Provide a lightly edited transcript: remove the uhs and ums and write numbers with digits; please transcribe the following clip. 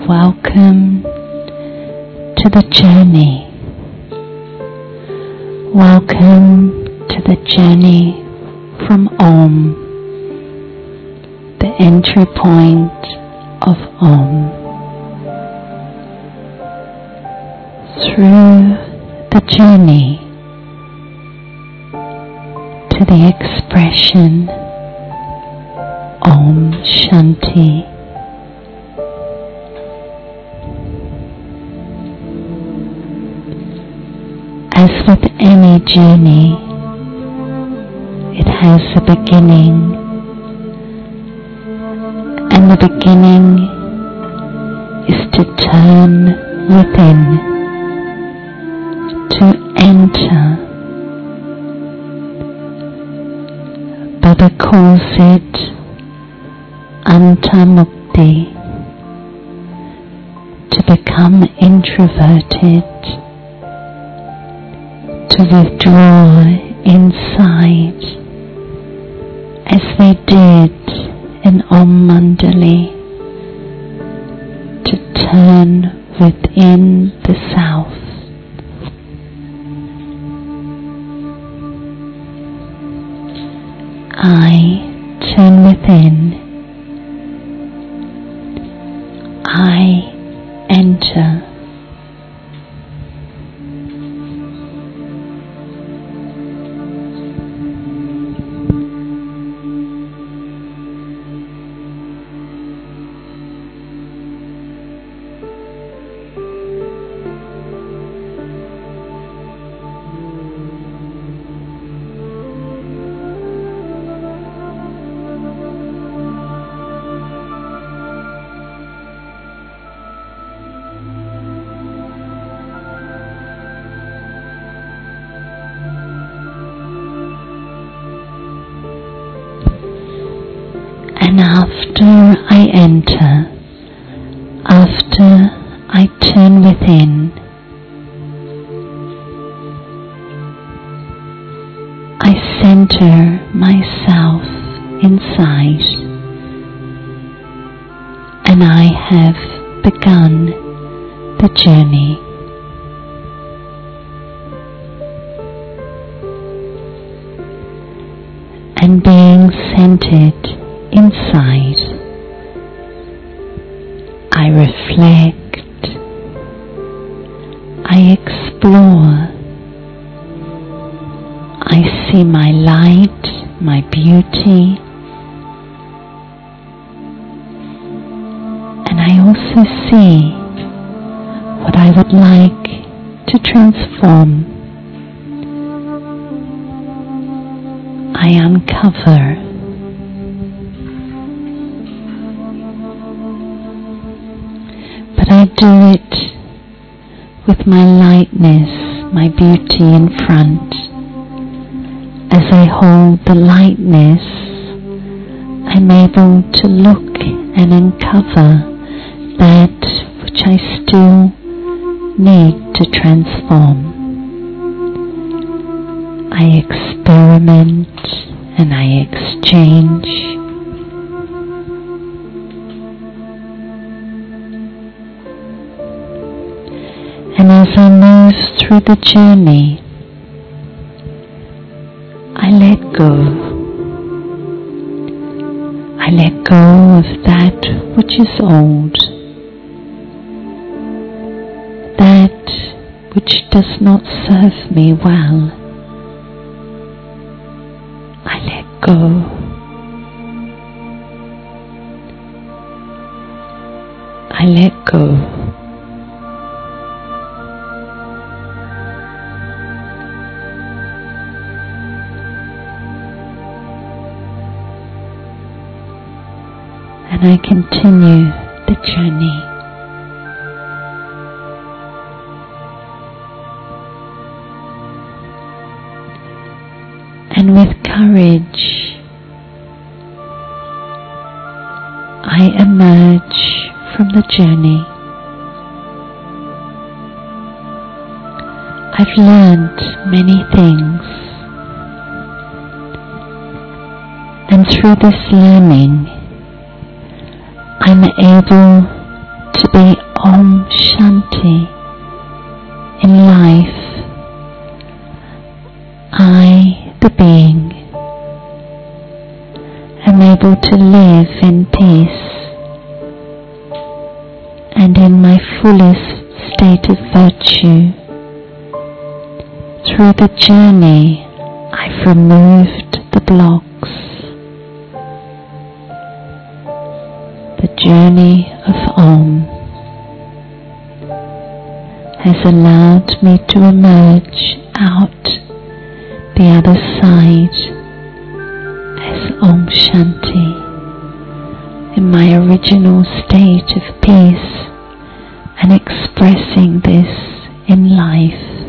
welcome to the journey. Welcome to the journey from Om, the entry point of Om. Through the journey to the expression Om Shanti. As with any journey, it has a beginning, and the beginning is to turn within, to enter. Buddha calls it Antamukti, to become introverted, to withdraw inside, as they did in Om Mandali, to turn within the self. I turn within. I enter. And after I enter, after I turn within, I center myself inside, and I have begun the journey. And being centered inside, I reflect, I explore, I see my light, my beauty, and I also see what I would like to transform. I uncover. But I do it with my lightness, my beauty in front. As I hold the lightness, I'm able to look and uncover that which I still need to transform. I experiment and I exchange. And as I move through the journey, I let go. I let go of that which is old, that which does not serve me well. I let go. I let go. And I continue the journey. And with courage, I emerge from the journey. I've learned many things, and through this learning, I'm able to be Om Shanti in life. I, the being, am able to live in peace and in my fullest state of virtue. Through the journey, I've removed the blocks. The journey of Om has allowed me to emerge out the other side as Om Shanti in my original state of peace and expressing this in life.